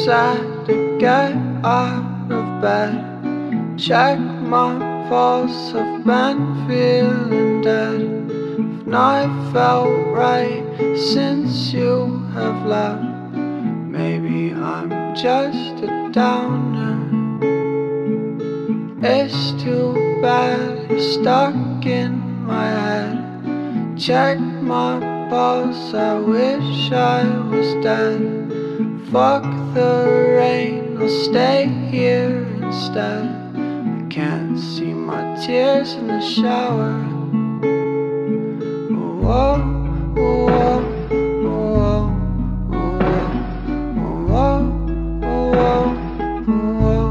sad to get out of bed. Check my pulse, I've been feeling dead. I've not felt right since you have left. Maybe I'm just a downer. It's too bad you're stuck in my head. Check my pulse, I wish I was dead. Fuck the rain, I'll stay here instead. I can't see my tears in the shower. Whoa, whoa, whoa, whoa, whoa, whoa, whoa,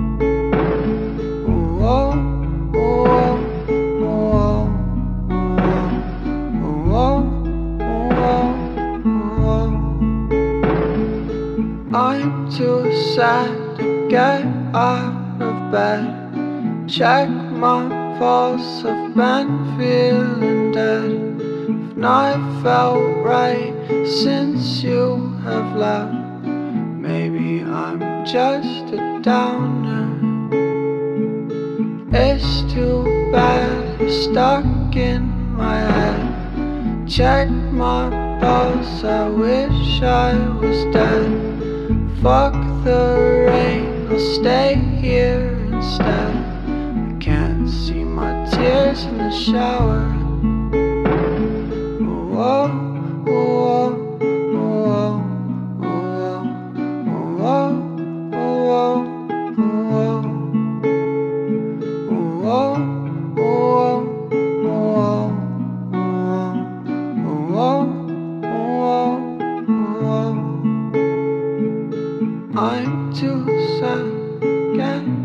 I'm too sad to get out of bed. Check my pulse, I've been feeling dead. I've not felt right since you have left. Maybe I'm just a downer. It's too bad you're stuck in my head. Check my pulse, I wish I was dead. Fuck the rain, I'll stay here instead. I can't see my tears in the shower. Whoa, whoa, whoa, whoa, whoa, whoa, whoa, whoa, whoa, whoa. I'm too sad again.